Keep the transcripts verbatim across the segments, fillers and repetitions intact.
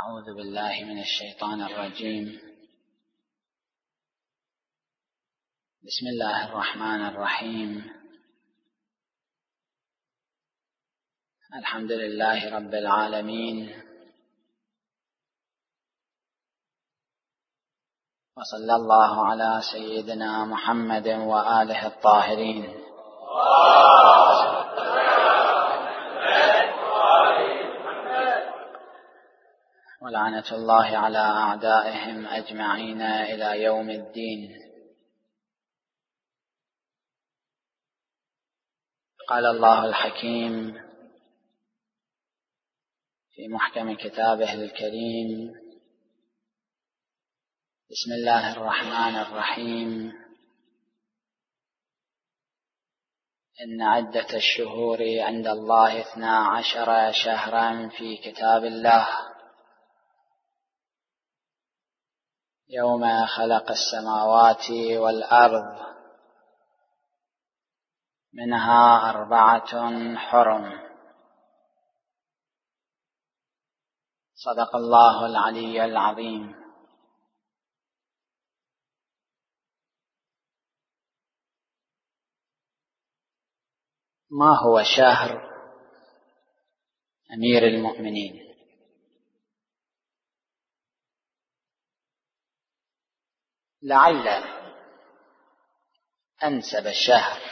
أعوذ بالله من الشيطان الرجيم. بسم الله الرحمن الرحيم. الحمد لله رب العالمين، وصلى الله على سيدنا محمد وآله الطاهرين، ولعنة الله على أعدائهم أجمعين إلى يوم الدين. قال الله الحكيم في محكم كتابه الكريم: بسم الله الرحمن الرحيم. إن عدة الشهور عند الله اثنا عشر شهرا في كتاب الله يوم خلق السماوات والأرض، منها أربعة حرم. صدق الله العلي العظيم. ما هو شهر أمير المؤمنين؟ لعل أنسب الشهر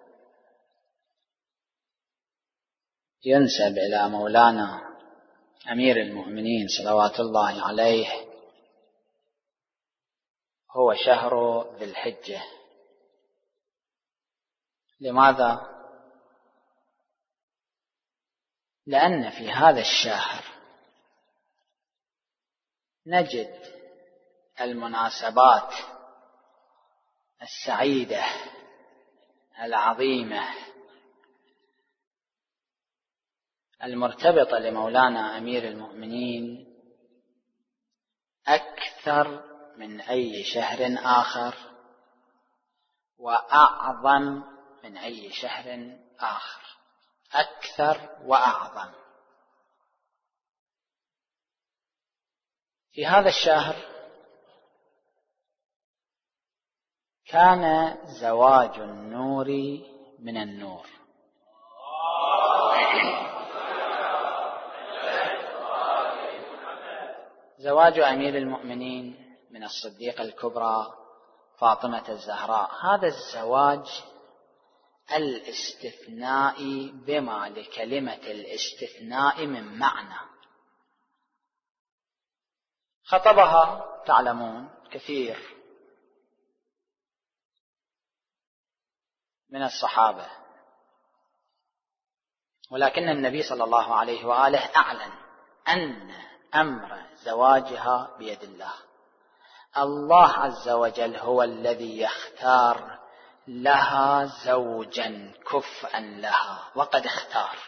ينسب إلى مولانا أمير المؤمنين صلوات الله عليه، هو شهر ذي الحجة. لماذا؟ لأن في هذا الشهر نجد المناسبات السعيدة العظيمة المرتبطة لمولانا أمير المؤمنين أكثر من أي شهر آخر، وأعظم من أي شهر آخر، أكثر وأعظم. في هذا الشهر كان زواج النور من النور. زواج أمير المؤمنين من الصديقة الكبرى فاطمة الزهراء، هذا الزواج الاستثنائي بما لكلمة الاستثناء من معنى. خطبها تعلمون كثير من الصحابة، ولكن النبي صلى الله عليه وآله أعلن أن أمر زواجها بيد الله. الله عز وجل هو الذي يختار لها زوجا كفءا لها، وقد اختار.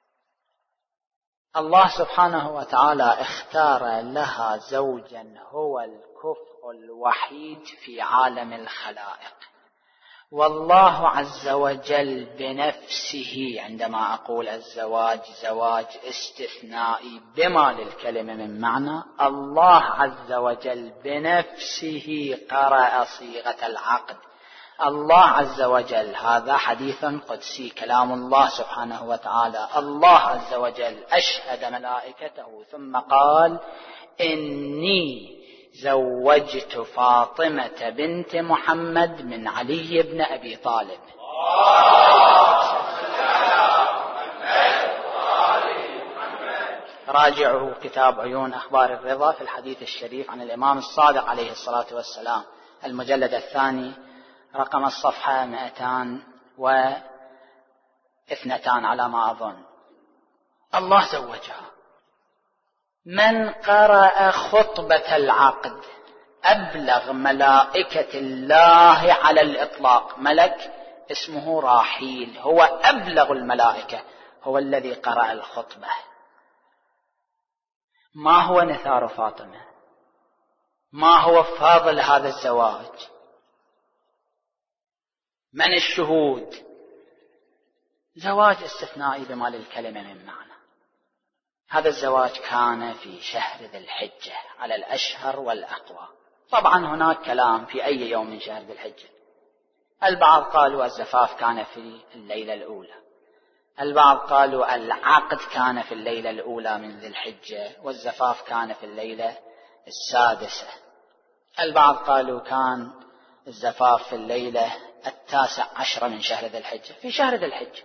الله سبحانه وتعالى اختار لها زوجا هو الكفء الوحيد في عالم الخلائق. والله عز وجل بنفسه، عندما أقول الزواج زواج استثنائي بما للكلمة من معنى، الله عز وجل بنفسه قرأ صيغة العقد. الله عز وجل، هذا حديث قدسي كلام الله سبحانه وتعالى، الله عز وجل أشهد ملائكته ثم قال: إني زوجت فاطمة بنت محمد من علي بن أبي طالب. راجعوا كتاب عيون أخبار الرضا في الحديث الشريف عن الإمام الصادق عليه الصلاة والسلام، المجلد الثاني رقم الصفحة مئتان واثنتان على ما أظن. الله زوجها. من قرأ خطبة العقد أبلغ ملائكة الله على الإطلاق، ملك اسمه راحيل، هو أبلغ الملائكة، هو الذي قرأ الخطبة. ما هو نثار فاطمة؟ ما هو فاضل هذا الزواج؟ من الشهود؟ زواج استثنائي بما للكلمة من معنى. هذا الزواج كان في شهر ذي الحجة على الأشهر والأقوى. طبعا هناك كلام في أي يوم من شهر ذي الحجة. البعض قالوا الزفاف كان في الليلة الأولى، البعض قالوا العقد كان في الليلة الأولى من ذي الحجة والزفاف كان في الليلة السادسة، البعض قالوا كان الزفاف في الليلة التاسع عشر من شهر ذي الحجة، في شهر ذي الحجة.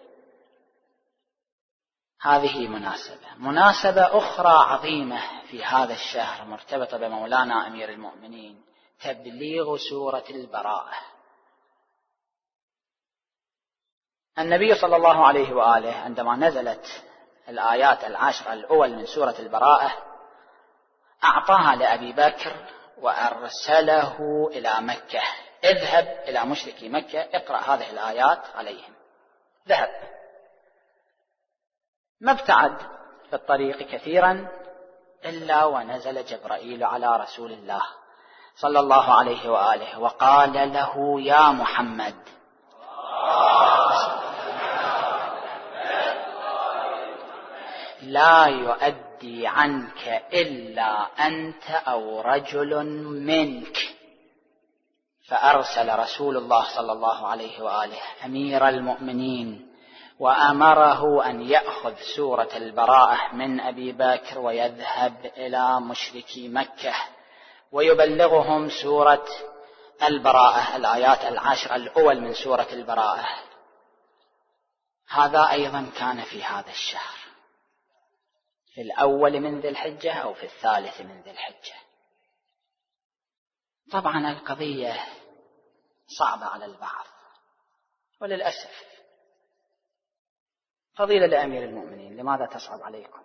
هذه مناسبة. مناسبة أخرى عظيمة في هذا الشهر مرتبطة بمولانا أمير المؤمنين، تبليغ سورة البراءة. النبي صلى الله عليه وآله عندما نزلت الآيات العشر الأول من سورة البراءة أعطاها لأبي بكر وأرسله إلى مكة، اذهب إلى مشركي مكة اقرأ هذه الآيات عليهم. ذهب، ما ابتعد في الطريق كثيرا إلا ونزل جبرائيل على رسول الله صلى الله عليه وآله وقال له يا محمد لا يؤدي عنك إلا أنت أو رجل منك. فأرسل رسول الله صلى الله عليه وآله أمير المؤمنين وأمره أن يأخذ سورة البراءة من أبي بكر ويذهب إلى مشركي مكة ويبلغهم سورة البراءة، الآيات العشر الأول من سورة البراءة. هذا أيضا كان في هذا الشهر، في الأول من ذي الحجة أو في الثالث من ذي الحجة. طبعا القضية صعبة على البعض وللأسف. فضيلة لأمير المؤمنين لماذا تصعب عليكم؟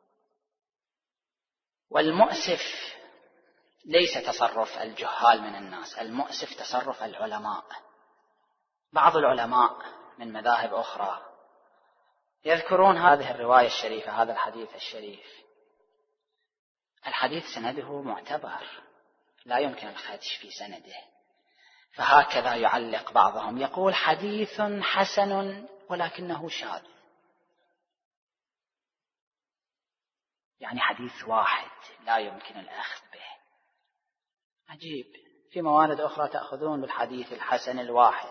والمؤسف ليس تصرف الجهال من الناس، المؤسف تصرف العلماء. بعض العلماء من مذاهب أخرى يذكرون هذه الرواية الشريفة، هذا الحديث الشريف، الحديث سنده معتبر لا يمكن الخدش في سنده، فهكذا يعلق بعضهم يقول حديث حسن ولكنه شاذ، يعني حديث واحد لا يمكن الأخذ به. عجيب، في موارد أخرى تأخذون بالحديث الحسن الواحد،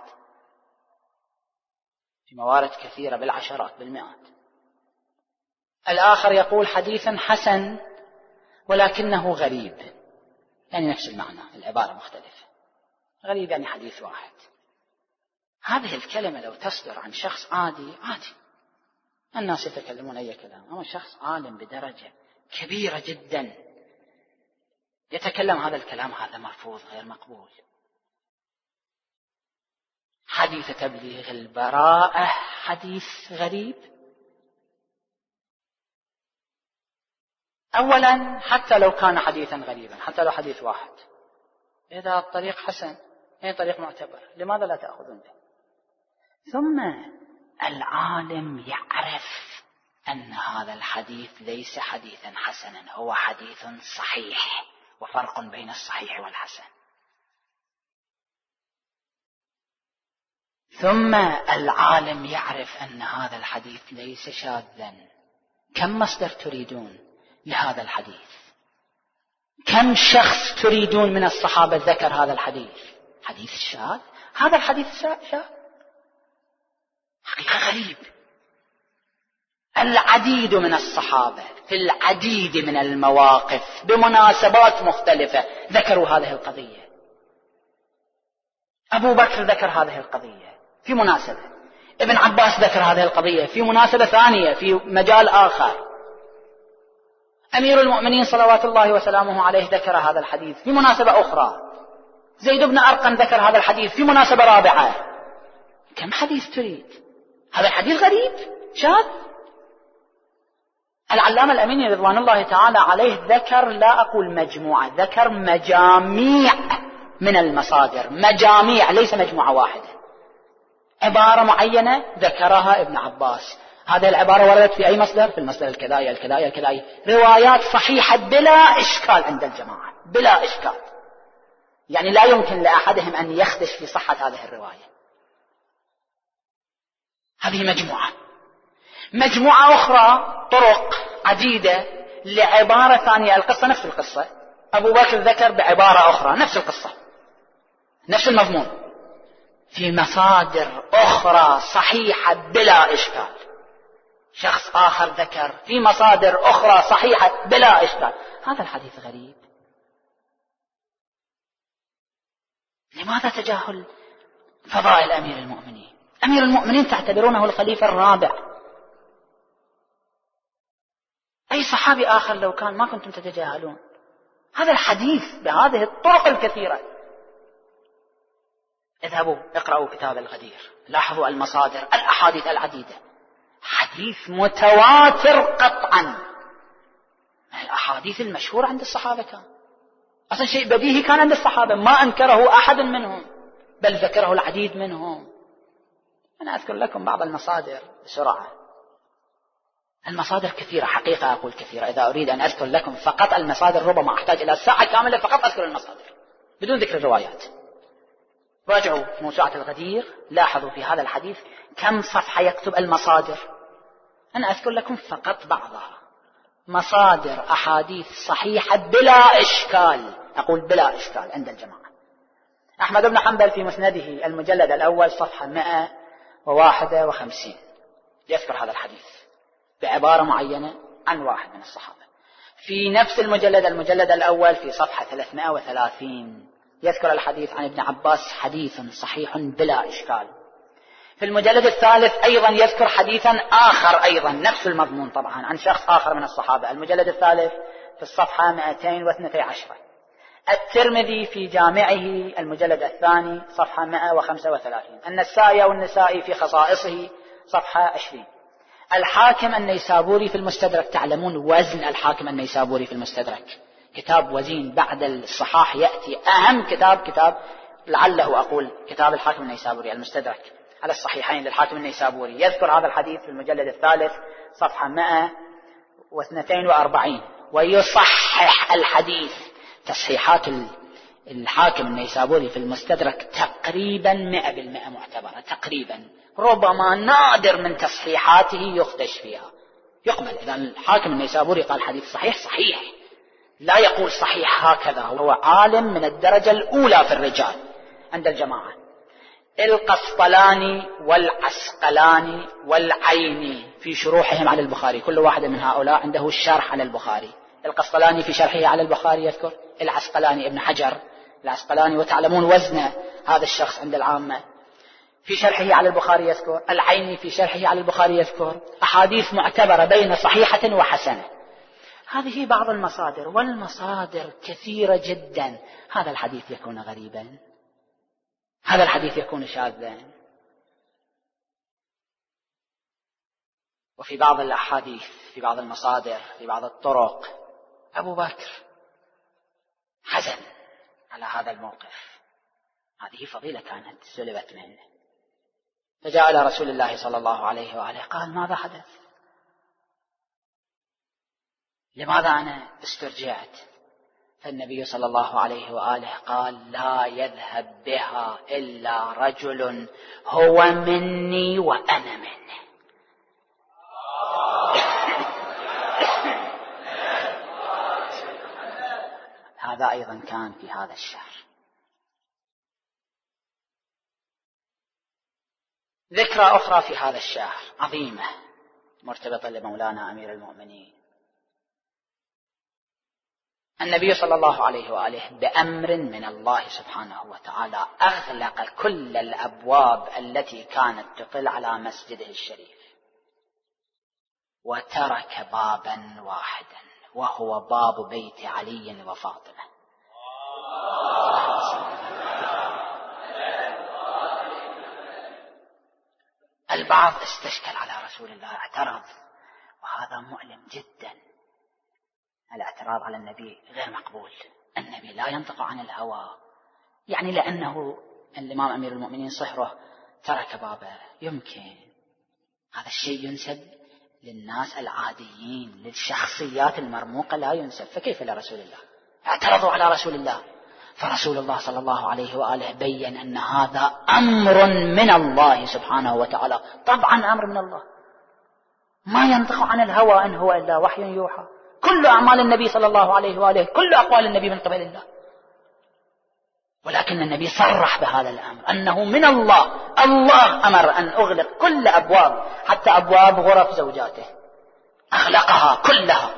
في موارد كثيرة بالعشرات بالمئات. الآخر يقول حديث حسن ولكنه غريب، يعني نفس المعنى العبارة مختلفة، غريب يعني حديث واحد. هذه الكلمة لو تصدر عن شخص عادي عادي الناس يتكلمون أي كلام، أما شخص عالم بدرجة كبيرة جدا يتكلم هذا الكلام، هذا مرفوض غير مقبول. حديث تبليغ البراءة حديث غريب. أولا حتى لو كان حديثا غريبا، حتى لو حديث واحد، إذا الطريق حسن أي طريق معتبر لماذا لا تأخذون به؟ ثم العالم يعرف أن هذا الحديث ليس حديثا حسنا، هو حديث صحيح، وفرق بين الصحيح والحسن. ثم العالم يعرف أن هذا الحديث ليس شاذا. كم مصدر تريدون لهذا الحديث؟ كم شخص تريدون من الصحابة ذكر هذا الحديث؟ حديث شاذ؟ هذا الحديث شاذ حقيقة غريب. العديد من الصحابة في العديد من المواقف بمناسبات مختلفة ذكروا هذه القضية. أبو بكر ذكر هذه القضية في مناسبة، ابن عباس ذكر هذه القضية في مناسبة ثانية في مجال آخر، أمير المؤمنين صلوات الله وسلامه عليه ذكر هذا الحديث في مناسبة أخرى، زيد بن أرقم ذكر هذا الحديث في مناسبة رابعة. كم حديث تريد؟ هذا الحديث غريب شاذ. العلامة الأميني رضوان الله تعالى عليه ذكر، لا أقول مجموعة، ذكر مجاميع من المصادر، مجاميع ليس مجموعة واحدة. عبارة معينة ذكرها ابن عباس، هذه العبارة وردت في أي مصدر؟ في المصدر الكذاية الكذاية الكذاية، روايات صحيحة بلا إشكال عند الجماعة، بلا إشكال، يعني لا يمكن لأحدهم أن يخدش في صحة هذه الرواية. هذه مجموعة. مجموعة أخرى طرق عديدة لعبارة ثانية، القصة نفس القصة، أبو بكر ذكر بعبارة أخرى نفس القصة نفس المضمون في مصادر أخرى صحيحة بلا إشكال. شخص آخر ذكر في مصادر أخرى صحيحة بلا إشكال. هذا الحديث غريب. لماذا تجاهل فضائل أمير المؤمنين؟ أمير المؤمنين تعتبرونه الخليفة الرابع. أي صحابي آخر لو كان ما كنتم تتجاهلون هذا الحديث بهذه الطرق الكثيرة. اذهبوا اقرأوا كتاب الغدير، لاحظوا المصادر، الأحاديث العديدة، حديث متواتر قطعا من الأحاديث المشهورة عند الصحابة. كان أصلا شيء بديهي كان عند الصحابة، ما أنكره أحد منهم بل ذكره العديد منهم. أنا أذكر لكم بعض المصادر بسرعة. المصادر كثيرة حقيقة، أقول كثيرة. إذا أريد أن أذكر لكم فقط المصادر ربما أحتاج إلى ساعة كاملة فقط أذكر المصادر بدون ذكر الروايات. راجعوا موسوعة الغدير، لاحظوا في هذا الحديث كم صفحة يكتب المصادر. أنا أذكر لكم فقط بعضها. مصادر أحاديث صحيحة بلا إشكال، أقول بلا إشكال عند الجماعة. أحمد بن حنبل في مسنده المجلد الأول صفحة مئة وواحد وخمسين يذكر هذا الحديث بعبارة معينة عن واحد من الصحابة. في نفس المجلد المجلد الأول في صفحة ثلاثمائة وثلاثين يذكر الحديث عن ابن عباس حديث صحيح بلا إشكال. في المجلد الثالث أيضا يذكر حديثا آخر أيضا نفس المضمون طبعا عن شخص آخر من الصحابة. المجلد الثالث في الصفحة مئتين واثنتي عشرة. الترمذي في جامعه المجلد الثاني صفحة مئة وخمسة وثلاثين. النسائي والنسائي في خصائصه صفحة عشرين. الحاكم النيسابوري في المستدرك، تعلمون وزن الحاكم النيسابوري في المستدرك، كتاب وزين بعد الصحاح يأتي أهم كتاب كتاب لعله أقول كتاب الحاكم النيسابوري المستدرك على الصحيحين للحاكم النيسابوري. يذكر هذا الحديث في المجلد الثالث صفحة مئة واثنتين وأربعين ويصحح الحديث. تصحيحات الحاكم النيسابوري في المستدرك تقريبا مئة بالمئة معتبرة تقريبا، ربما نادر من تصحيحاته يخدش فيها، يقبل. إذا الحاكم النيسابوري قال حديث صحيح صحيح، لا يقول صحيح هكذا، هو عالم من الدرجة الأولى في الرجال عند الجماعة. القسطلاني والعسقلاني والعيني في شروحهم على البخاري، كل واحد من هؤلاء عنده الشرح على البخاري. القسطلاني في شرحه على البخاري يذكر، العسقلاني ابن حجر العسقلاني وتعلمون وزن هذا الشخص عند العامة في شرحه على البخاري يذكر، العيني في شرحه على البخاري يذكر أحاديث معتبرة بين صحيحة وحسنة. هذه بعض المصادر، والمصادر كثيرة جدا. هذا الحديث يكون غريبا، هذا الحديث يكون شاذا. وفي بعض الأحاديث في بعض المصادر في بعض الطرق أبو بكر حزن على هذا الموقف، هذه فضيلة كانت سلبت منه، فجاء إلى رسول الله صلى الله عليه وآله قال ماذا حدث؟ لماذا أنا استرجعت؟ فالنبي صلى الله عليه وآله قال لا يذهب بها إلا رجل هو مني وأنا منه. هذا أيضا كان في هذا الشهر. ذكرى أخرى في هذا الشهر عظيمة مرتبطة لمولانا أمير المؤمنين. النبي صلى الله عليه وآله بأمر من الله سبحانه وتعالى أغلق كل الأبواب التي كانت تطل على مسجده الشريف، وترك بابا واحدا وهو باب بيت علي وفاطمة. البعض استشكل على رسول الله، اعترض، وهذا مؤلم جدا. الاعتراض على النبي غير مقبول، النبي لا ينطق عن الهوى، يعني لأنه الإمام أمير المؤمنين صهره ترك بابه يمكن هذا الشيء ينسب للناس العاديين للشخصيات المرموقة، لا ينسب، فكيف لرسول الله؟ اعترضوا على رسول الله، فرسول الله صلى الله عليه وآله بيّن أن هذا أمر من الله سبحانه وتعالى. طبعا أمر من الله، ما ينطق عن الهوى إن هو إلا وحي يوحى. كل أعمال النبي صلى الله عليه وآله، كل أقوال النبي من قبل الله، ولكن النبي صرح بهذا الأمر أنه من الله. الله أمر أن أغلق كل أبواب، حتى أبواب غرف زوجاته أغلقها كلها،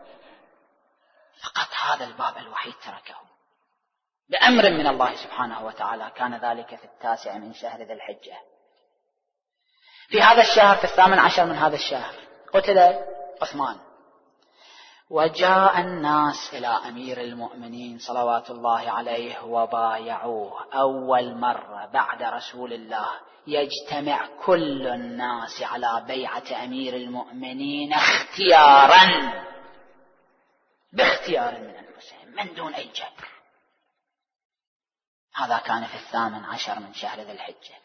فقط هذا الباب الوحيد تركه بأمر من الله سبحانه وتعالى. كان ذلك في التاسع من شهر ذي الحجة. في هذا الشهر، في الثامن عشر من هذا الشهر، قتل عثمان، وجاء الناس إلى أمير المؤمنين صلوات الله عليه وبايعوه. أول مرة بعد رسول الله يجتمع كل الناس على بيعة أمير المؤمنين اختيارا، باختيار من أنفسهم من دون أي جبر. هذا كان في الثامن عشر من شهر ذي الحجة.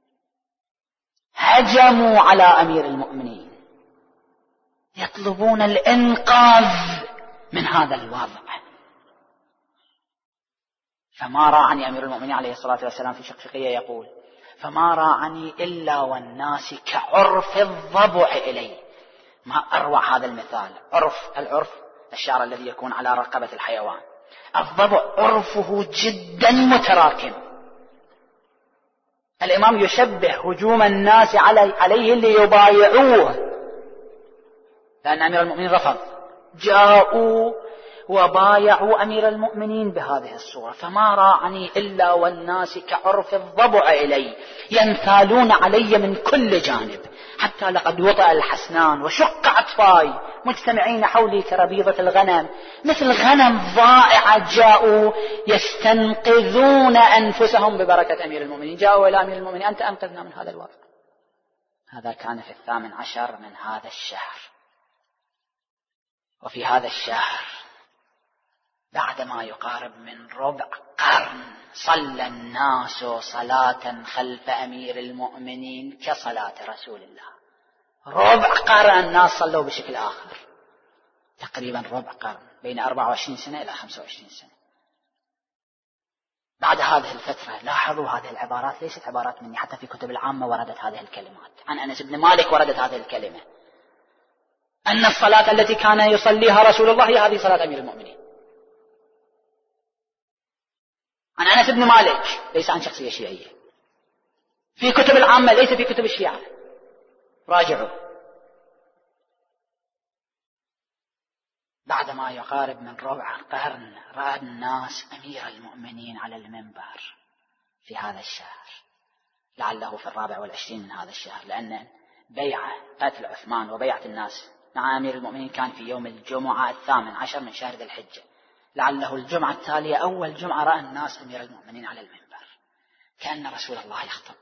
هجموا على أمير المؤمنين يطلبون الإنقاذ من هذا الوضع. فما راعني أمير المؤمنين عليه الصلاة والسلام في شقشقية يقول: فما راعني إلا والناس كعرف الضبع إلي. ما أروع هذا المثال. عرف، العرف الشعر الذي يكون على رقبة الحيوان. الضبع عرفه جدا متراكم. الإمام يشبه هجوم الناس عليه ليبايعوه، لأن أمير المؤمنين رفض. جاءوا وبايعوا أمير المؤمنين بهذه الصورة. فما راعني إلا والناس كعرف الضبع إلي، ينثالون علي من كل جانب، حتى لقد وطأ الحسنان وشق عطفاي، مجتمعين حولي كربيضة الغنم، مثل غنم ضائعة. جاءوا يستنقذون أنفسهم ببركة أمير المؤمنين. جاءوا إلى أمير المؤمنين: أنت أنقذنا من هذا الوضع. هذا كان في الثامن عشر من هذا الشهر. وفي هذا الشهر بعدما يقارب من ربع قرن صلى الناس صلاة خلف أمير المؤمنين كصلاة رسول الله. ربع قرن الناس صلوا بشكل آخر، تقريبا ربع قرن، بين أربعة وعشرين سنة إلى خمسة وعشرين سنة. بعد هذه الفترة لاحظوا هذه العبارات ليست عبارات مني، حتى في كتب العامة وردت هذه الكلمات. عن أنس بن مالك وردت هذه الكلمة، أن الصلاة التي كان يصليها رسول الله هي هذه صلاة أمير المؤمنين. عن أنس بن مالك، ليس عن شخصية شيعية. في كتب العامة، ليس في كتب الشيعة. راجعوا. بعدما يقارب من ربع قرن رأى الناس أمير المؤمنين على المنبر في هذا الشهر، لعله في الرابع والعشرين من هذا الشهر، لأن بيعة قتل عثمان وبيعة الناس مع أمير المؤمنين كان في يوم الجمعة الثامن عشر من شهر ذي الحجة. لعله الجمعة التالية أول جمعة رأى الناس أمير المؤمنين على المنبر، كأن رسول الله يخطب.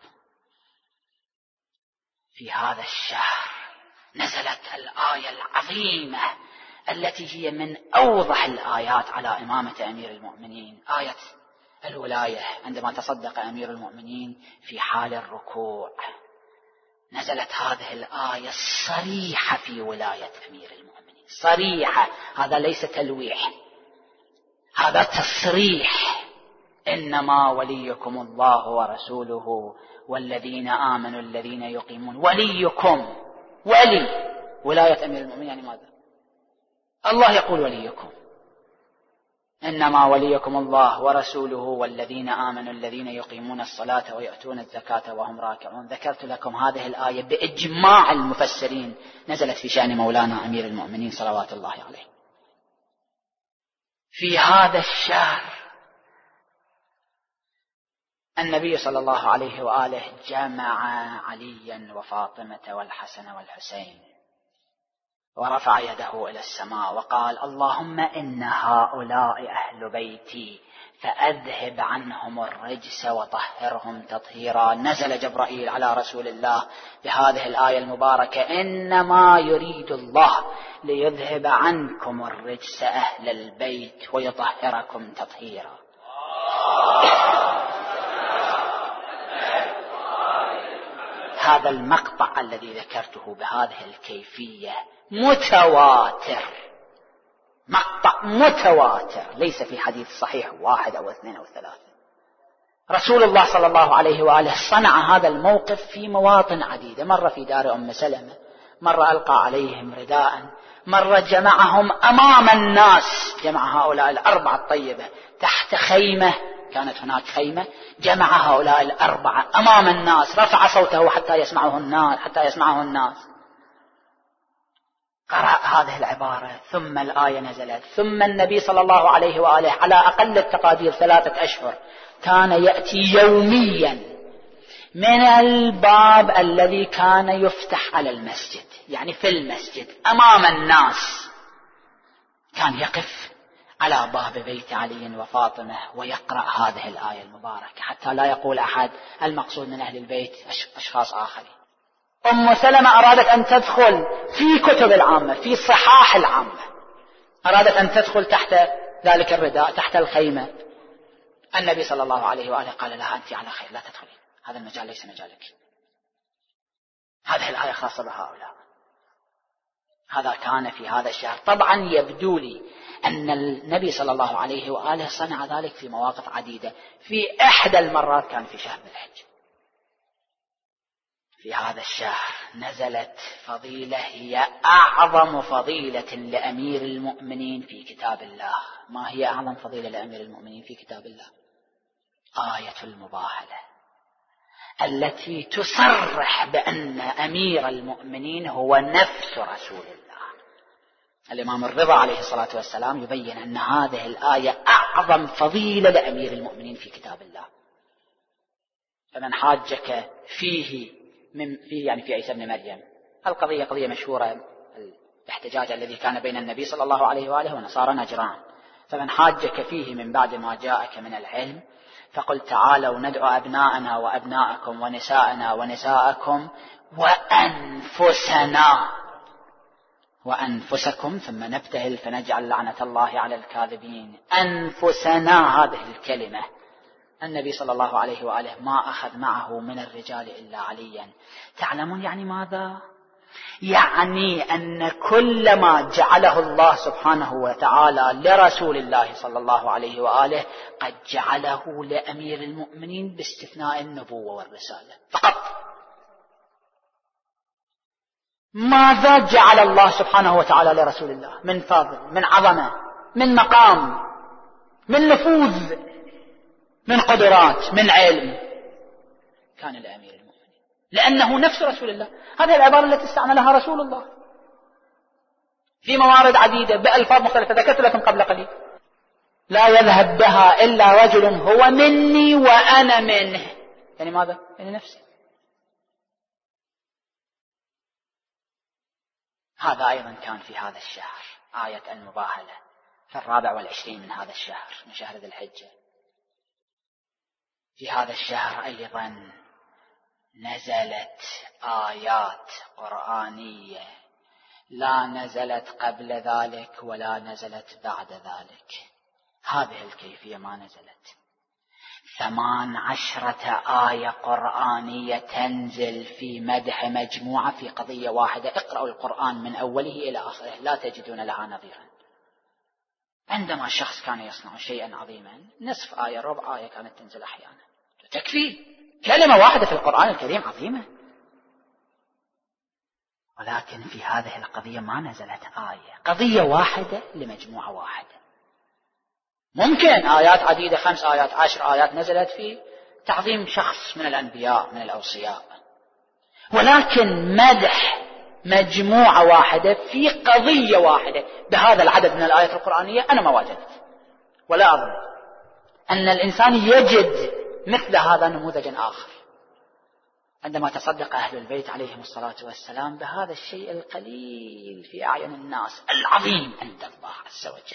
في هذا الشهر نزلت الآية العظيمة التي هي من أوضح الآيات على إمامة أمير المؤمنين، آية الولاية، عندما تصدق أمير المؤمنين في حال الركوع. نزلت هذه الآية الصريحة في ولاية أمير المؤمنين، صريحة. هذا ليس تلويح، هذا تصريح. إنما وليكم الله ورسوله والذين آمنوا الذين يقيمون. وليكم، ولي ولاية أمير المؤمنين يعني ماذا؟ الله يقول وليكم. إنما وليكم الله ورسوله والذين آمنوا الذين يقيمون الصلاة ويؤتون الزكاة وهم راكعون. ذكرت لكم هذه الآية بإجماع المفسرين، نزلت في شأن مولانا أمير المؤمنين صلوات الله عليه. في هذا الشهر النبي صلى الله عليه وآله جمع عليا وفاطمة والحسن والحسين، ورفع يده إلى السماء وقال: اللهم إن هؤلاء أهل بيتي فأذهب عنهم الرجس وطهرهم تطهيرا. نزل جبرائيل على رسول الله بهذه الآية المباركة: إنما يريد الله ليذهب عنكم الرجس أهل البيت ويطهركم تطهيرا. هذا المقطع الذي ذكرته بهذه الكيفية متواتر، مقطع متواتر، ليس في حديث صحيح واحد أو اثنين أو ثلاثة. رسول الله صلى الله عليه وآله صنع هذا الموقف في مواطن عديدة، مرة في دار أم سلمة، مرة ألقى عليهم رداء، مرة جمعهم أمام الناس، جمع هؤلاء الأربعة الطيبة تحت خيمة، كانت هناك خيمة، جمع هؤلاء الأربعة أمام الناس، رفع صوته حتى يسمعه الناس حتى يسمعه الناس قرأ هذه العبارة، ثم الآية نزلت. ثم النبي صلى الله عليه وآله على أقل التقادير ثلاثة أشهر كان يأتي يوميا من الباب الذي كان يفتح على المسجد، يعني في المسجد أمام الناس، كان يقف على باب بيت علي وفاطمة ويقرأ هذه الآية المباركة، حتى لا يقول أحد المقصود من أهل البيت أشخاص آخرين. أم سلمة أرادت أن تدخل في كتب العامة، في صحاح العامة، أرادت أن تدخل تحت ذلك الرداء، تحت الخيمة. النبي صلى الله عليه وآله قال لها: أنت على خير، لا تدخلين، هذا المجال ليس مجالك، هذه الآية خاصة بهؤلاء. هذا كان في هذا الشهر. طبعا يبدو لي أن النبي صلى الله عليه وآله صنع ذلك في مواقف عديدة. في إحدى المرات كان في شهر الحج، في هذا الشهر نزلت فضيلة هي أعظم فضيلة لأمير المؤمنين في كتاب الله. ما هي أعظم فضيلة لأمير المؤمنين في كتاب الله؟ آية المباهلة، التي تصرح بأن أمير المؤمنين هو نفس رسول الله. الإمام الرضا عليه الصلاة والسلام يبين أن هذه الآية أعظم فضيلة لأمير المؤمنين في كتاب الله. فمن حاجك فيه من فيه يعني في عيسى ابن مريم، القضية قضية مشهورة، الاحتجاج الذي كان بين النبي صلى الله عليه وآله ونصارى نجران. فمن حاجك فيه من بعد ما جاءك من العلم فقل تعالوا ندعو أبناءنا وأبناءكم ونساءنا ونساءكم وأنفسنا وأنفسكم ثم نبتهل فنجعل لعنة الله على الكاذبين. أنفسنا، هذه الكلمة النبي صلى الله عليه وآله ما أخذ معه من الرجال إلا عليا. تعلمون يعني ماذا؟ يعني أن كل ما جعله الله سبحانه وتعالى لرسول الله صلى الله عليه وآله قد جعله لأمير المؤمنين باستثناء النبوة والرسالة فقط. ماذا جعل الله سبحانه وتعالى لرسول الله من فضل، من عظمة، من مقام، من نفوذ، من قدرات، من علم؟ كان لأمير المؤمنين لأنه نفس رسول الله. هذه العبارة التي استعملها رسول الله في موارد عديدة بألفاظ مختلفة ذكرت لكم قبل قليل. لا يذهب بها إلا رجل هو مني وأنا منه. يعني ماذا؟ يعني نفسي. هذا أيضا كان في هذا الشهر، آية المباهلة في الرابع والعشرين من هذا الشهر، من شهر ذي الحجة. في هذا الشهر أيضا نزلت آيات قرآنية لا نزلت قبل ذلك ولا نزلت بعد ذلك. هذه الكيفية ما نزلت. ثمان عشرة آية قرآنية تنزل في مدح مجموعة في قضية واحدة. اقرأوا القرآن من أوله إلى آخره لا تجدون لها نظيرا. عندما شخص كان يصنع شيئا عظيما نصف آية ربع آية كانت تنزل أحيانا تكفي. كلمة واحدة في القرآن الكريم عظيمة، ولكن في هذه القضية ما نزلت آية، قضية واحدة لمجموعة واحدة. ممكن آيات عديدة، خمس آيات، عشر آيات نزلت في تعظيم شخص من الأنبياء من الأوصياء، ولكن مدح مجموعة واحدة في قضية واحدة بهذا العدد من الآيات القرآنية أنا ما وجدت، ولا أظن أن الإنسان يجد مثل هذا نموذجا آخر. عندما تصدق أهل البيت عليهم الصلاة والسلام بهذا الشيء القليل في أعين الناس العظيم عند الله عز وجل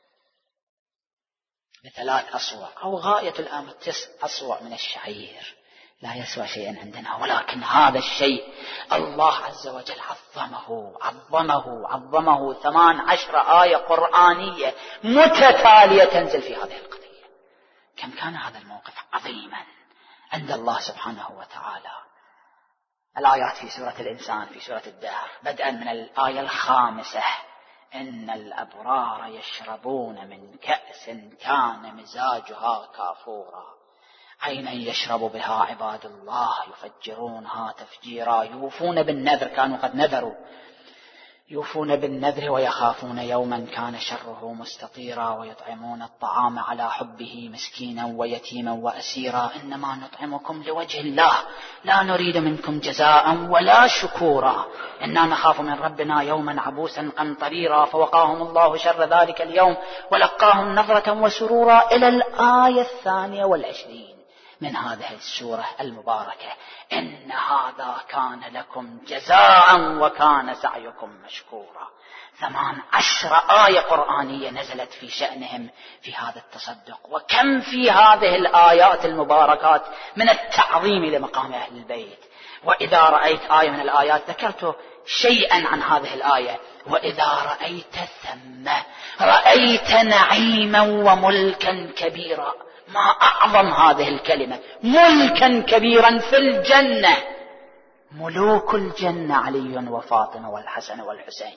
بثلاث أصوع أو غاية الأمر تسع أصوع من الشعير لا يسوى شيئا عندنا، ولكن هذا الشيء الله عز وجل عظمه عظمه عظمه. ثمان عشر آية قرآنية متتالية تنزل في هذه القضية. كم كان هذا الموقف عظيما عند الله سبحانه وتعالى. الآيات في سورة الإنسان في سورة الدهر بدءا من الآية الخامسة: إن الأبرار يشربون من كأس كان مزاجها كافورا عينا يشرب بها عباد الله يفجرونها تفجيرا يوفون بالنذر، كانوا قد نذروا، يوفون بالنذر ويخافون يوما كان شره مستطيرا، ويطعمون الطعام على حبه مسكينا ويتيما وأسيرا، إنما نطعمكم لوجه الله لا نريد منكم جزاء ولا شكورا إنا نخاف من ربنا يوما عبوسا قمطريرا، فوقاهم الله شر ذلك اليوم ولقاهم نظرة وسرورا، إلى الآية الثانية والعشرين من هذه السورة المباركة. إن هذا كان لكم جزاء وكان سعيكم مشكورا. ثمان عشر آية قرآنية نزلت في شأنهم في هذا التصدق، وكم في هذه الآيات المباركات من التعظيم لمقام أهل البيت. وإذا رأيت آية من الآيات ذكرت شيئا عن هذه الآية، وإذا رأيت ثم رأيت نعيما وملكا كبيرا. ما أعظم هذه الكلمة، ملكا كبيرا في الجنة. ملوك الجنة علي وفاطمة والحسن والحسين.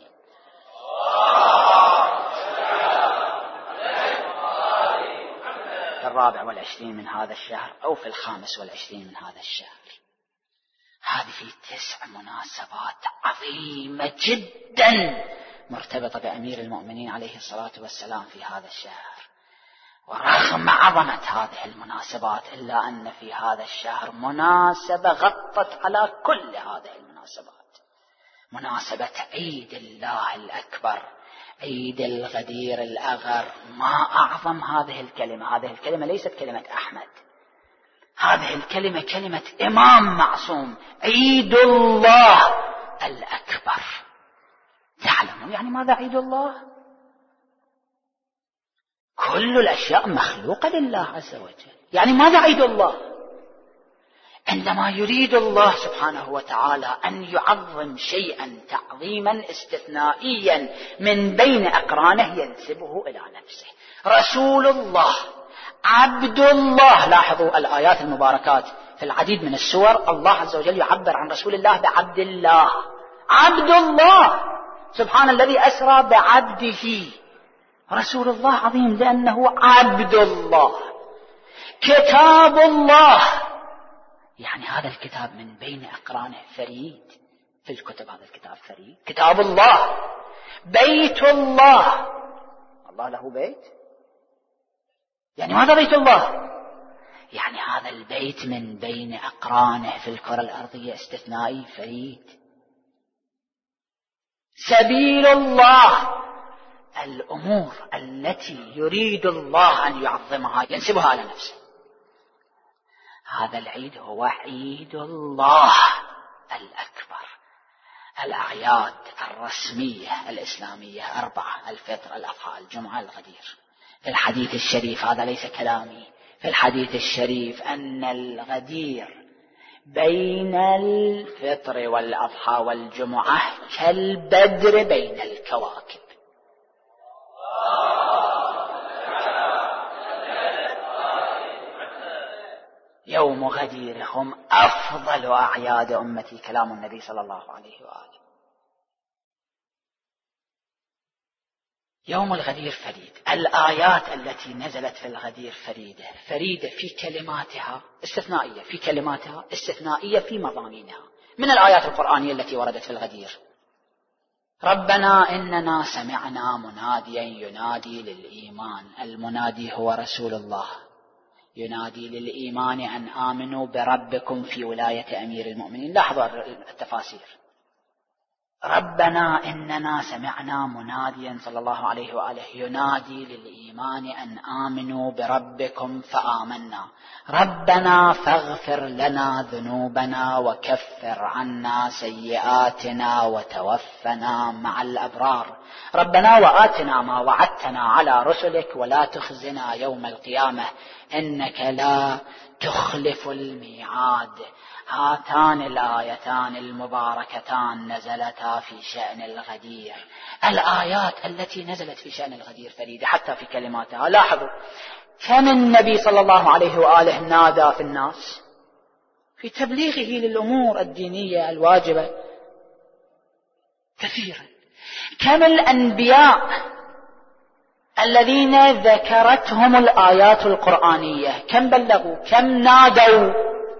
في الرابع والعشرين من هذا الشهر أو في الخامس والعشرين من هذا الشهر. هذه تسع مناسبات عظيمة جدا مرتبطة بأمير المؤمنين عليه الصلاة والسلام في هذا الشهر. ورغم عظمة هذه المناسبات إلا أن في هذا الشهر مناسبة غطت على كل هذه المناسبات، مناسبة عيد الله الأكبر، عيد الغدير الأغر. ما أعظم هذه الكلمة. هذه الكلمة ليست كلمة أحمد، هذه الكلمة كلمة إمام معصوم، عيد الله الأكبر. تعلمون يعني ماذا عيد الله؟ كل الأشياء مخلوقة لله عز وجل. يعني ماذا عيد الله؟ عندما يريد الله سبحانه وتعالى أن يعظم شيئا تعظيما استثنائيا من بين أقرانه ينسبه إلى نفسه. رسول الله، عبد الله. لاحظوا الآيات المباركات في العديد من السور الله عز وجل يعبر عن رسول الله بعبد الله. عبد الله، سبحان الذي أسرى بعبده. رسول الله عظيم لأنه عبد الله. كتاب الله، يعني هذا الكتاب من بين أقرانه فريد في الكتب، هذا الكتاب فريد، كتاب الله. بيت الله، الله له بيت. يعني ماذا بيت الله؟ يعني هذا البيت من بين أقرانه في الكرة الأرضية استثنائي فريد. سبيل الله، الأمور التي يريد الله أن يعظمها ينسبها على نفسه. هذا العيد هو عيد الله الأكبر. الأعياد الرسمية الإسلامية أربعة: الفطر، الأضحى، الجمعة، الغدير. في الحديث الشريف، هذا ليس كلامي، في الحديث الشريف أن الغدير بين الفطر والأضحى والجمعة كالبدر بين الكواكب. يوم غدير هم أفضل أعياد أمتي، كلام النبي صلى الله عليه وآله. يوم الغدير فريد. الآيات التي نزلت في الغدير فريدة، فريدة في كلماتها، استثنائية في كلماتها، استثنائية في مضامينها. من الآيات القرآنية التي وردت في الغدير: ربنا إننا سمعنا مناديا ينادي للإيمان. المنادي هو رسول الله، ينادي للإيمان أن آمنوا بربكم في ولاية أمير المؤمنين. لاحظوا التفاسير. ربنا إننا سمعنا مناديا صلى الله عليه وآله ينادي للإيمان أن آمنوا بربكم فآمنا. ربنا فاغفر لنا ذنوبنا وكفر عنا سيئاتنا وتوفنا مع الأبرار. ربنا وآتنا ما وعدتنا على رسلك ولا تخزنا يوم القيامة إنك لا تخلف الميعاد. هاتان الآيتان المباركتان نزلتا في شأن الغدير. الآيات التي نزلت في شأن الغدير فريدة حتى في كلماتها. لاحظوا كم النبي صلى الله عليه وآله نادى في الناس في تبليغه للأمور الدينية الواجبة كثيرا. كم الأنبياء الذين ذكرتهم الآيات القرآنية كم بلغوا؟ كم نادوا؟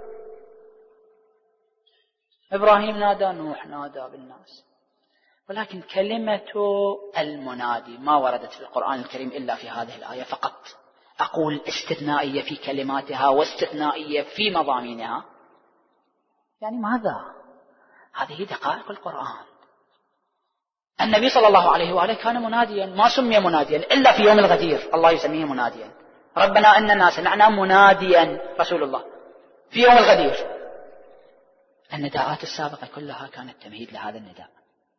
إبراهيم نادى، نوح نادى بالناس، ولكن كلمة المنادي ما وردت في القرآن الكريم إلا في هذه الآية فقط. أقول استثنائية في كلماتها واستثنائية في مضامينها. يعني ماذا؟ هذه دقائق القرآن. النبي صلى الله عليه وآله كان مناديا، ما سمي مناديا إلا في يوم الغدير الله يسميه مناديا. ربنا إننا سمعنا مناديا رسول الله في يوم الغدير. النداءات السابقة كلها كانت تمهيد لهذا النداء.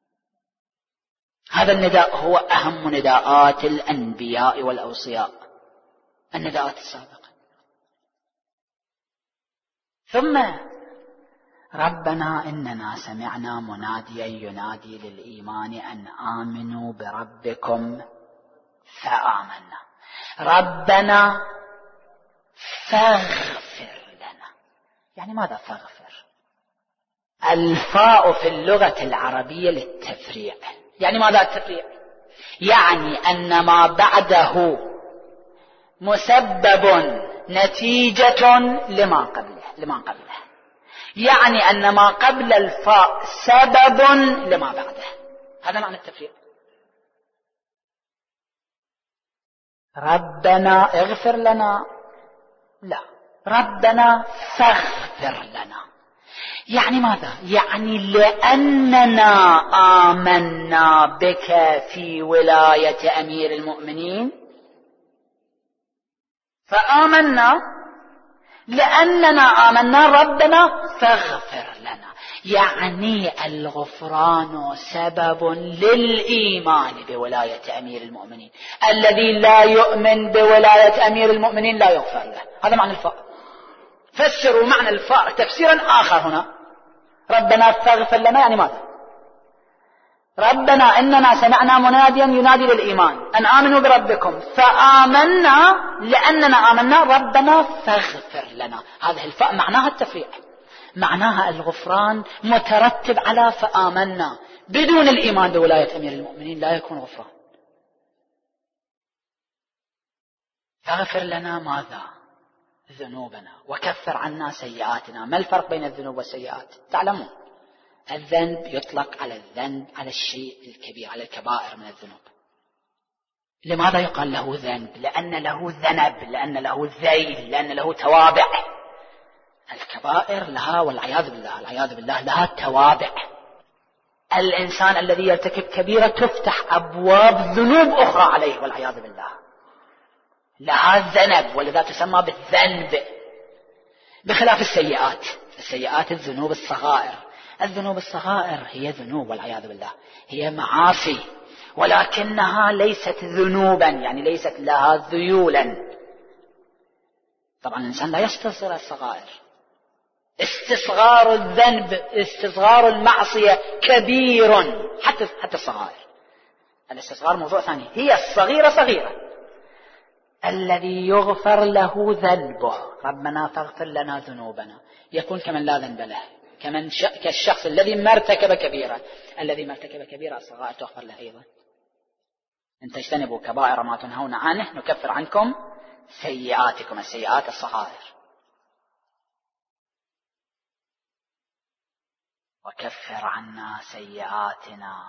هذا النداء هو أهم نداءات الأنبياء والأوصياء، النداءات السابقة. ثم ربنا إننا سمعنا مناديا ينادي للإيمان أن آمنوا بربكم فآمنا. ربنا فاغفر لنا. يعني ماذا فاغفر؟ الفاء في اللغة العربية للتفريع. يعني ماذا التفريع؟ يعني أن ما بعده مسبب نتيجة لما قبله لما قبله يعني أن ما قبل الفاء سبب لما بعده. هذا معنى التفريع. ربنا اغفر لنا، لا، ربنا فاغفر لنا. يعني ماذا؟ يعني لأننا آمنا بك في ولاية أمير المؤمنين فآمنا، لأننا آمنا ربنا فاغفر لنا. يعني الغفران سبب للإيمان بولاية أمير المؤمنين. الذي لا يؤمن بولاية أمير المؤمنين لا يغفر له. هذا معنى الفاء. فسروا معنى الفاء تفسيرا آخر هنا. ربنا فاغفر لنا يعني ماذا؟ ربنا إننا سمعنا مناديا ينادي للإيمان أن آمنوا بربكم فآمنا، لأننا آمنا ربنا فاغفر لنا. هذه الفاء معناها التفريع، معناها الغفران مترتب على فآمنا. بدون الإيمان بولاية أمير المؤمنين لا يكون غفران. فاغفر لنا ماذا؟ ذنوبنا وكفر عنا سيئاتنا. ما الفرق بين الذنوب والسيئات؟ تعلمون الذنب يطلق على الذنب على الشيء الكبير، على الكبائر من الذنوب. لماذا يقال له ذنب؟ لأن له ذنب، لأن له ذيل، لأن له توابع. الكبائر لها والعياذ بالله العياذ بالله لها توابع. الإنسان الذي يرتكب كبيرة تفتح أبواب ذنوب أخرى عليه والعياذ بالله، لها ذنب، ولذا تسمى بالذنب. بخلاف السيئات، السيئات الذنوب الصغائر. الذنوب الصغائر هي ذنوب والعياذ بالله، هي معاصي، ولكنها ليست ذنوبا، يعني ليست لها ذيولا. طبعا الإنسان لا يستصغر الصغائر. استصغار الذنب، استصغار المعصية كبير، حتى حتى الصغائر. الاستصغار موضوع ثاني، هي الصغيرة صغيرة. الذي يغفر له ذنبه ربنا فاغفر لنا ذنوبنا يكون كمن لا ذنب له، كمن ش... كالشخص الذي ما ارتكب كبيرة. الذي ما ارتكب كبيرة الصغائر تغفر له أيضا. إن تجتنبوا كبائر ما تنهون عنه نكفر عنكم سيئاتكم، السيئات الصغائر. وكفر عنا سيئاتنا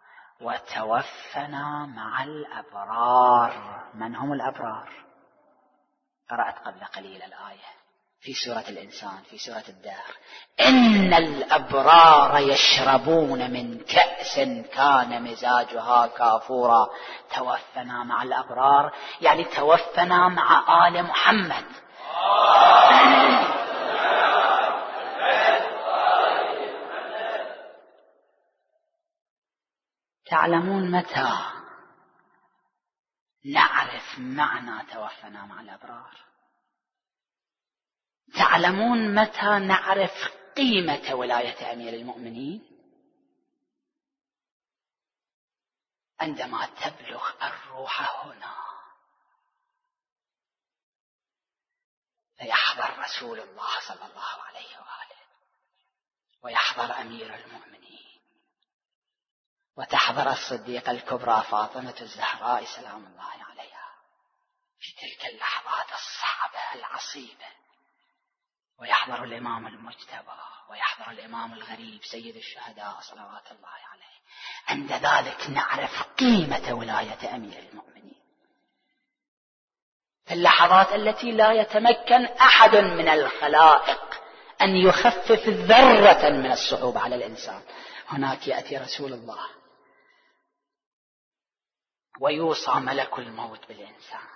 وتوفنا مع الأبرار. من هم الأبرار؟ قرأت قبل قليل الآية في سورة الإنسان، في سورة الدهر: إن الأبرار يشربون من كأس كان مزاجها كافورا. توفنا مع الأبرار يعني توفنا مع آل محمد. تعلمون متى نعرف معنى توفنا مع الأبرار؟ تعلمون متى نعرف قيمة ولاية أمير المؤمنين؟ عندما تبلغ الروح هنا فيحضر رسول الله صلى الله عليه وآله ويحضر أمير المؤمنين وتحضر الصديقة الكبرى فاطمة الزهراء سلام الله عليها في تلك اللحظات الصعبة العصيبة، ويحضر الإمام المجتبى ويحضر الإمام الغريب سيد الشهداء صلوات الله عليه. عند ذلك نعرف قيمة ولاية أمير المؤمنين في اللحظات التي لا يتمكن أحد من الخلائق أن يخفف ذرة من الصعوبة على الإنسان. هناك يأتي رسول الله ويوصى ملك الموت بالإنسان.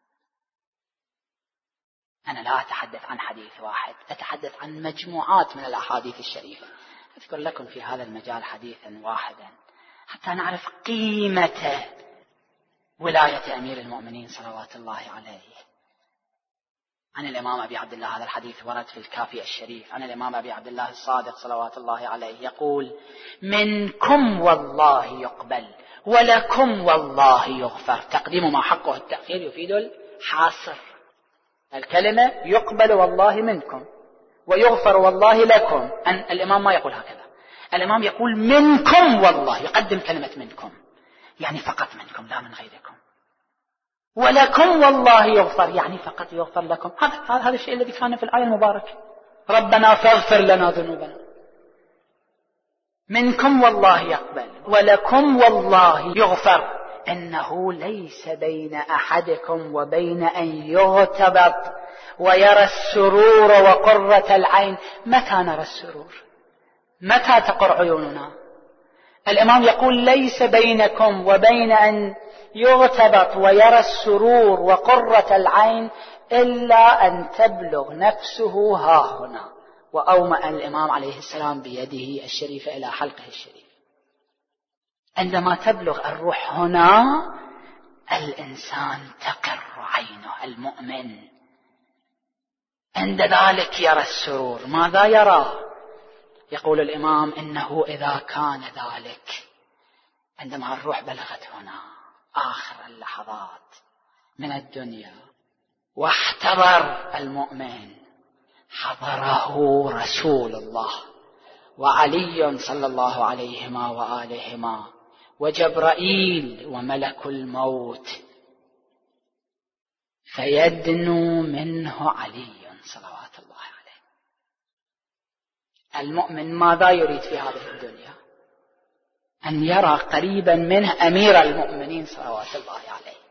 أنا لا أتحدث عن حديث واحد، أتحدث عن مجموعات من الأحاديث الشريفة. أذكر لكم في هذا المجال حديثا واحدا حتى نعرف قيمة ولاية أمير المؤمنين صلوات الله عليه. عن الإمام أبي عبد الله، هذا الحديث ورد في الكافي الشريف، عن الإمام أبي عبد الله الصادق صلوات الله عليه يقول: منكم والله يقبل ولكم والله يغفر. تقديم ما حقه التأخير يفيد الحاصر. الكلمة يقبل والله منكم ويغفر والله لكم. أن الإمام ما يقول هكذا، الإمام يقول منكم والله، يقدم كلمة منكم يعني فقط منكم لا من غيركم. ولكم والله يغفر يعني فقط يغفر لكم. هذا هذا الشيء الذي كان في الآية المباركة: ربنا فاغفر لنا ذنوبنا. منكم والله يقبل ولكم والله يغفر. إنه ليس بين أحدكم وبين أن يغتبط ويرى السرور وقرة العين. متى نرى السرور؟ متى تقر عيوننا؟ الإمام يقول: ليس بينكم وبين أن يغتبط ويرى السرور وقرة العين إلا أن تبلغ نفسه ها هنا. وأومأ الإمام عليه السلام بيده الشريفة إلى حلقه الشريف. عندما تبلغ الروح هنا الإنسان تقر عينه المؤمن. عند ذلك يرى السرور. ماذا يرى؟ يقول الإمام: إنه إذا كان ذلك عندما الروح بلغت هنا آخر اللحظات من الدنيا واحتضر المؤمن، حضره رسول الله وعلي صلى الله عليهما وآلهما وجبرائيل وملك الموت، فيدنو منه علي صلوات الله عليه. المؤمن ماذا يريد في هذه الدنيا؟ أن يرى قريبا منه أمير المؤمنين صلوات الله عليه.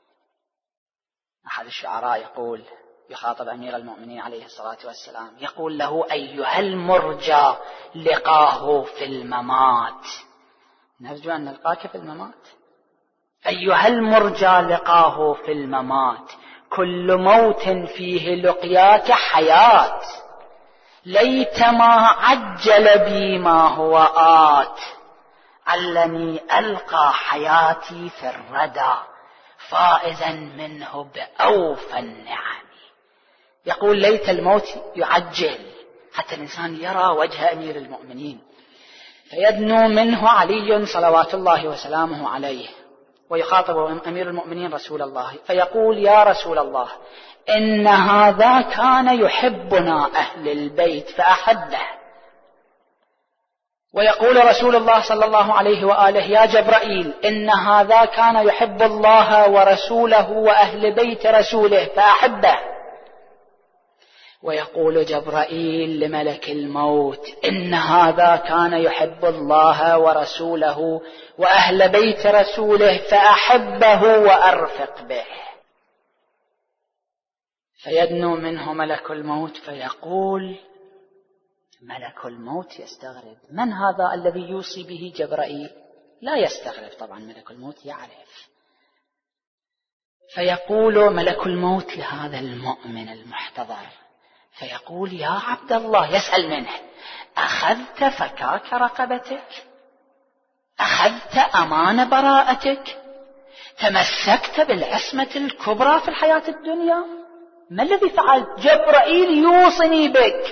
أحد الشعراء يقول، يخاطب أمير المؤمنين عليه الصلاة والسلام، يقول له: أيها المرجى لقاه في الممات. نرجو أن نلقاك في الممات. أيها المرجى لقاه في الممات، كل موت فيه لقياك حياة، ليتما عجل بي ما هو آت، علني ألقى حياتي في الردى، فائزا منه بأوفى النعم. يقول: ليت الموت يعجل حتى الإنسان يرى وجه أمير المؤمنين. فيدنو منه علي صلوات الله وسلامه عليه ويخاطب أمير المؤمنين رسول الله فيقول: يا رسول الله، إن هذا كان يحبنا أهل البيت فأحبه. ويقول رسول الله صلى الله عليه وآله: يا جبرائيل، إن هذا كان يحب الله ورسوله وأهل بيت رسوله فأحبه. ويقول جبرائيل لملك الموت: إن هذا كان يحب الله ورسوله وأهل بيت رسوله فأحبه وأرفق به. فيدنو منه ملك الموت فيقول: ملك الموت يستغرب، من هذا الذي يوصي به جبرائيل؟ لا يستغرب طبعا، ملك الموت يعرف. فيقول ملك الموت لهذا المؤمن المحتضر، فيقول: يا عبد الله، يسأل منه: أخذت فكاك رقبتك؟ أخذت أمان براءتك؟ تمسكت بالعصمة الكبرى في الحياة الدنيا؟ ما الذي فعلت؟ جبرائيل يوصني بك.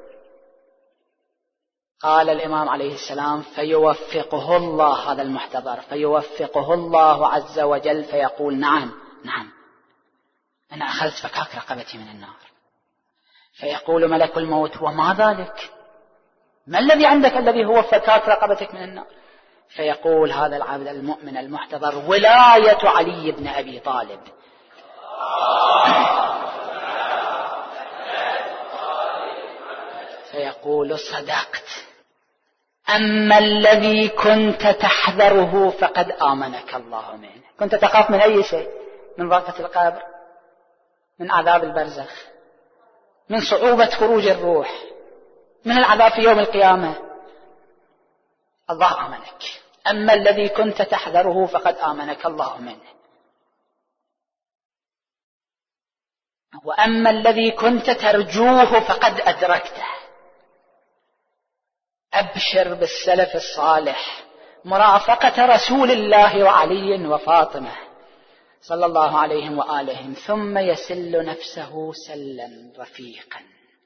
قال الإمام عليه السلام: فيوفقه الله، هذا المحتضر فيوفقه الله عز وجل فيقول: نعم نعم أنا أخذت فكاك رقبتي من النار. فيقول ملك الموت: وما ذلك؟ ما الذي عندك الذي هو فكاك رقبتك من النار؟ فيقول هذا العبد المؤمن المحتضر: ولاية علي بن أبي طالب. فيقول: صدقت، أما الذي كنت تحذره فقد آمنك الله منه. كنت تخاف من أي شيء؟ من ضغطة القبر، من عذاب البرزخ، من صعوبة خروج الروح، من العذاب في يوم القيامة. الله آمنك. أما الذي كنت تحذره فقد آمنك الله منه، وأما الذي كنت ترجوه فقد أدركته. أبشر بالسلف الصالح، مرافقة رسول الله وعلي وفاطمة صلى الله عليهم وآلهم، ثم يسل نفسه سلا رفيقا،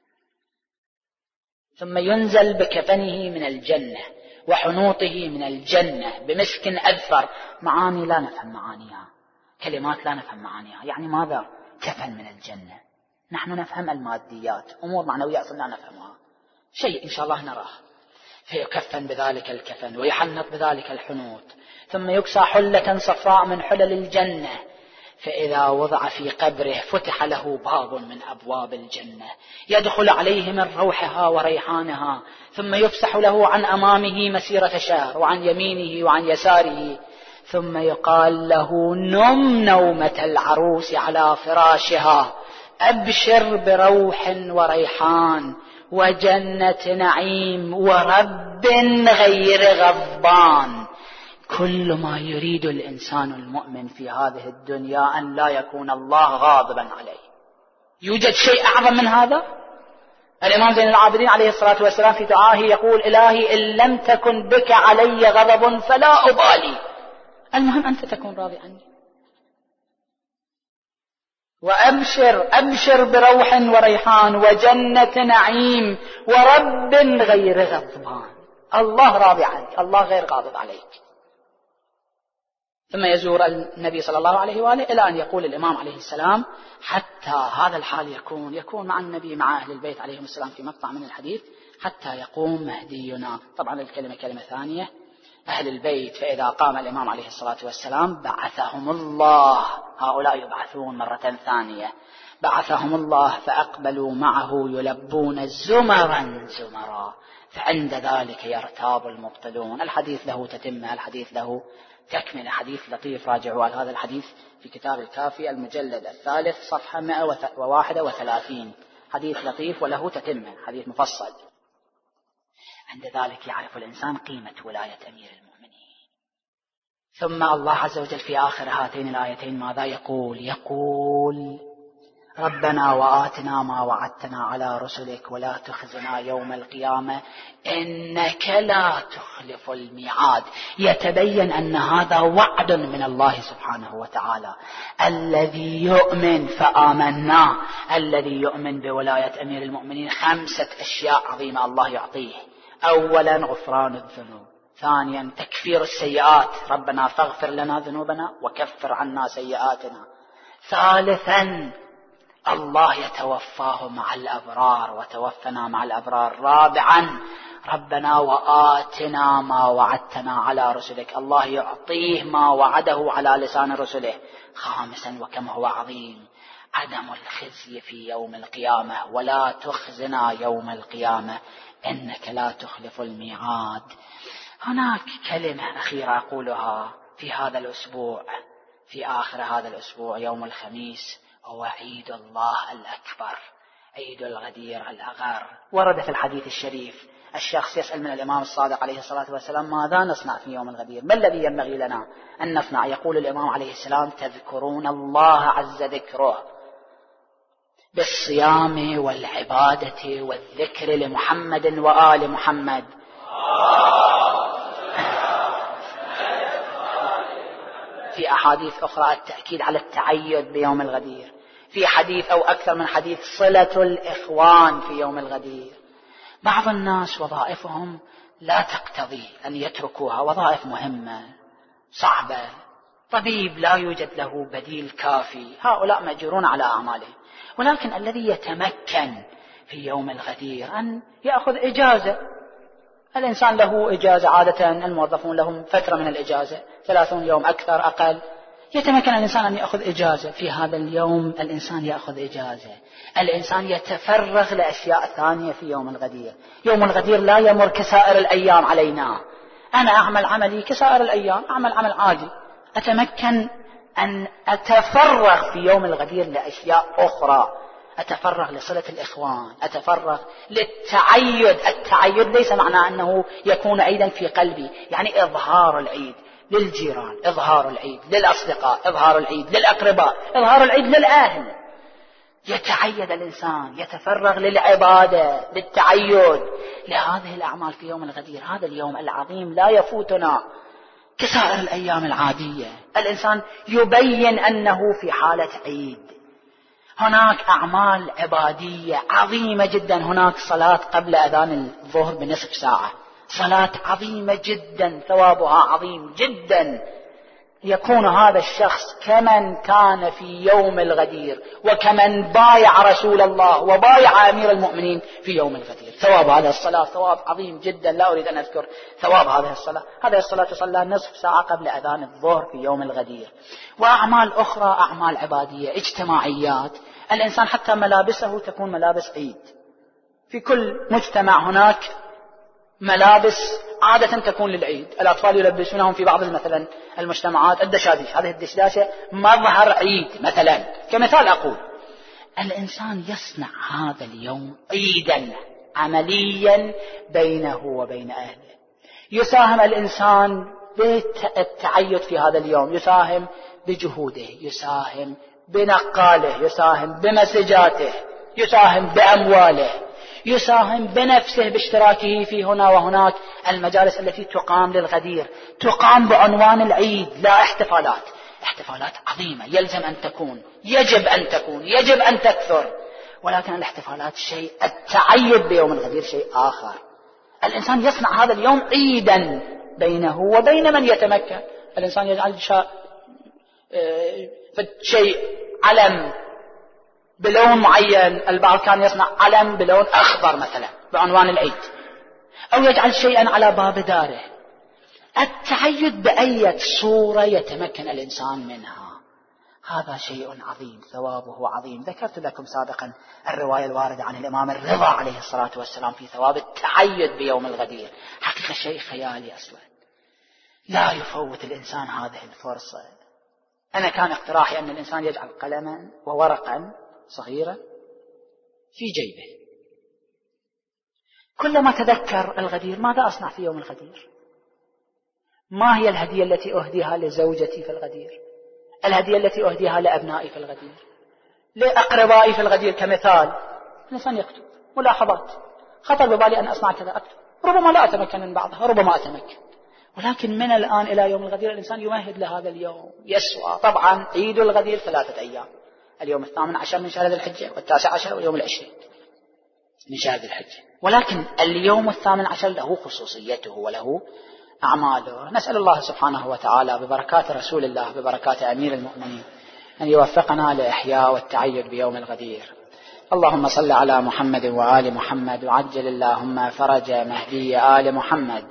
ثم ينزل بكفنه من الجنة وحنوطه من الجنة بمسك أذفر. معاني لا نفهم معانيها، كلمات لا نفهم معانيها. يعني ماذا كفن من الجنة؟ نحن نفهم الماديات، أمور معنوية أصلا لا نفهمها، شيء إن شاء الله نراه. فيكفن بذلك الكفن ويحنط بذلك الحنوط، ثم يكسى حلة صفراء من حلل الجنة، فإذا وضع في قبره فتح له باب من أبواب الجنة يدخل عليه من روحها وريحانها، ثم يفسح له عن أمامه مسيرة شهر، وعن يمينه وعن يساره، ثم يقال له: نم نومة العروس على فراشها، أبشر بروح وريحان وجنة نعيم ورب غير غضبان. كل ما يريد الإنسان المؤمن في هذه الدنيا أن لا يكون الله غاضبا عليه. يوجد شيء أعظم من هذا؟ الإمام زين العابدين عليه الصلاة والسلام في دعائه يقول: إلهي إن لم تكن بك علي غضب فلا أبالي، المهم أنت تكون راضي عني. وأبشر أبشر بروح وريحان وجنة نعيم ورب غير غضبان. الله راضي عنك، الله غير غاضب عليك. ثم يزور النبي صلى الله عليه وآله إلى أن يقول الإمام عليه السلام: حتى هذا الحال يكون يكون مع النبي مع أهل البيت عليهم السلام في مقطع من الحديث: حتى يقوم مهدينا. طبعا الكلمة كلمة ثانية، أهل البيت. فإذا قام الإمام عليه الصلاة والسلام بعثهم الله، هؤلاء يبعثون مرة ثانية، بعثهم الله فأقبلوا معه يلبون زمرا زمرا، فعند ذلك يرتاب المبطلون. الحديث له تتمة، الحديث له تكمل، حديث لطيف، راجعوا على هذا الحديث في كتاب الكافي المجلد الثالث صفحة مئة وواحد وثلاثين، حديث لطيف وله تتمة، حديث مفصل. عند ذلك يعرف الإنسان قيمة ولاية أمير المؤمنين. ثم الله عز وجل في آخر هاتين الآيتين ماذا يقول؟ يقول: ربنا وآتنا ما وعدتنا على رسلك ولا تخزنا يوم القيامة إنك لا تخلف الميعاد. يتبين أن هذا وعد من الله سبحانه وتعالى. الذي يؤمن فآمنا، الذي يؤمن بولاية أمير المؤمنين خمسة أشياء عظيمة الله يعطيه: أولا غفران الذنوب، ثانيا تكفير السيئات، ربنا فاغفر لنا ذنوبنا وكفر عنا سيئاتنا، ثالثا الله يتوفاه مع الأبرار وتوفنا مع الأبرار، رابعا ربنا وآتنا ما وعدتنا على رسلك، الله يعطيه ما وعده على لسان رسله، خامسا وكم هو عظيم عدم الخزي في يوم القيامة، ولا تخزنا يوم القيامة إنك لا تخلف الميعاد. هناك كلمة أخيرة أقولها في هذا الأسبوع، في آخر هذا الأسبوع يوم الخميس، هو عيد الله الأكبر، عيد الغدير الأغر. ورد في الحديث الشريف الشخص يسأل من الإمام الصادق عليه الصلاة والسلام: ماذا نصنع في يوم الغدير؟ ما الذي ينبغي لنا أن نصنع؟ يقول الإمام عليه السلام: تذكرون الله عز ذكره بالصيام والعبادة والذكر لمحمد وآل محمد. في أحاديث أخرى التأكيد على التعيد بيوم الغدير، في حديث أو أكثر من حديث صلة الإخوان في يوم الغدير. بعض الناس وظائفهم لا تقتضي أن يتركوها، وظائف مهمة صعبة، طبيب لا يوجد له بديل كافي، هؤلاء مأجورون على أعمالهم. ولكن الذي يتمكن في يوم الغدير أن يأخذ إجازة الإنسان له إجازة، عادة الموظفون لهم فترة من الإجازة ثلاثون يوم أكثر أقل، يتمكن الإنسان أن يأخذ إجازة في هذا اليوم. الإنسان يأخذ إجازة، الإنسان يتفرغ لأشياء ثانية في يوم الغدير. يوم الغدير لا يمر كسائر الأيام علينا، أنا أعمل عملي كسائر الأيام، أعمل عمل عادي، أتمكن أن أتفرغ في يوم الغدير لأشياء أخرى، أتفرغ لصلة الإخوان، أتفرغ للتعيد. التعيد ليس معناه أنه يكون عيدا في قلبي، يعني إظهار العيد للجيران، إظهار العيد للأصدقاء، إظهار العيد للأقرباء، إظهار العيد للأهل. يتعيد الإنسان، يتفرغ للعبادة، للتعيد، لهذه الأعمال في يوم الغدير. هذا اليوم العظيم لا يفوتنا كسائر الأيام العادية. الإنسان يبين أنه في حالة عيد. هناك أعمال عبادية عظيمة جدا، هناك صلاة قبل أذان الظهر بنصف ساعة، صلاة عظيمة جدا ثوابها عظيم جدا. يكون هذا الشخص كمن كان في يوم الغدير، وكمن بايع رسول الله وبايع أمير المؤمنين في يوم الغدير. ثواب هذه الصلاة ثواب عظيم جدا، لا أريد أن أذكر ثواب هذه الصلاة. هذه الصلاة تصلى نصف ساعة قبل أذان الظهر في يوم الغدير. وأعمال أخرى، أعمال عبادية، اجتماعيات. الإنسان حتى ملابسه تكون ملابس عيد. في كل مجتمع هناك ملابس عادة تكون للعيد، الأطفال يلبسونهم في بعض مثلا المجتمعات الدشاديش، هذه الدشداشة مظهر عيد مثلا، كمثال أقول. الإنسان يصنع هذا اليوم عيدا عمليا بينه وبين أهله. يساهم الإنسان بالتعيد في هذا اليوم، يساهم بجهوده، يساهم بنقاله، يساهم بمسجاته، يساهم بأمواله، يساهم بنفسه باشتراكه في هنا وهناك المجالس التي تقام للغدير، تقام بعنوان العيد، لا احتفالات. احتفالات عظيمة يلزم أن تكون، يجب أن تكون، يجب أن تكثر، ولكن الاحتفالات شيء، التعيد بيوم الغدير شيء آخر. الإنسان يصنع هذا اليوم عيدا بينه وبين من يتمكن. الإنسان يجعل شيء علم بلون معين، البعض كان يصنع علم بلون أخضر مثلا بعنوان العيد، أو يجعل شيئا على باب داره. التعيد بأية صورة يتمكن الإنسان منها، هذا شيء عظيم ثوابه عظيم. ذكرت لكم سابقا الرواية الواردة عن الإمام الرضا عليه الصلاة والسلام في ثواب التعيد بيوم الغدير. حقيقة شيء خيالي أصلا، لا يفوت الإنسان هذه الفرصة. أنا كان اقتراحي أن الإنسان يجعل قلما وورقا صغيرة في جيبه، كلما تذكر الغدير ماذا أصنع في يوم الغدير، ما هي الهدية التي أهديها لزوجتي في الغدير، الهدية التي أهديها لأبنائي في الغدير، لأقربائي في الغدير كمثال. الإنسان يكتب ملاحظات، خطر ببالي أن أصنع كذا، أكتب، ربما لا أتمكن من بعضها، ربما أتمكن، ولكن من الآن إلى يوم الغدير الإنسان يمهد لهذا اليوم، يسوى. طبعا عيد الغدير ثلاثة أيام، اليوم الثامن عشر من شهر ذي الحجة، والتاسع عشر واليوم العشرين من شهر ذي الحجة، ولكن اليوم الثامن عشر له خصوصيته وله أعماله. نسأل الله سبحانه وتعالى ببركات رسول الله، ببركات أمير المؤمنين، أن يوفقنا لإحياء والتعيد بيوم الغدير. اللهم صل على محمد وآل محمد، وعجل اللهم فرج مهدي آل محمد.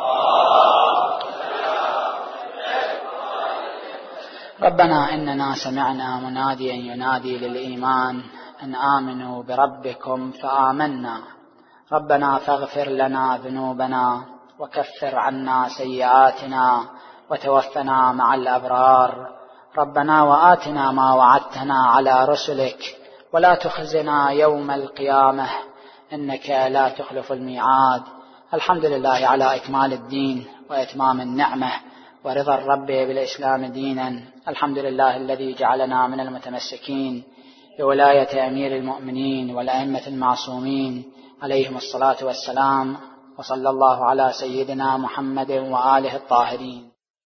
ربنا إننا سمعنا مناديا ينادي للإيمان أن آمنوا بربكم فآمنا. ربنا فاغفر لنا ذنوبنا وكفر عنا سيئاتنا وتوفنا مع الأبرار. ربنا وآتنا ما وعدتنا على رسلك ولا تخزنا يوم القيامة إنك لا تخلف الميعاد. الحمد لله على إكمال الدين وإتمام النعمة ورضا الرب بالإسلام دينا. الحمد لله الذي جعلنا من المتمسكين بولاية أمير المؤمنين والأئمة المعصومين عليهم الصلاة والسلام. وصلى الله على سيدنا محمد وآله الطاهرين.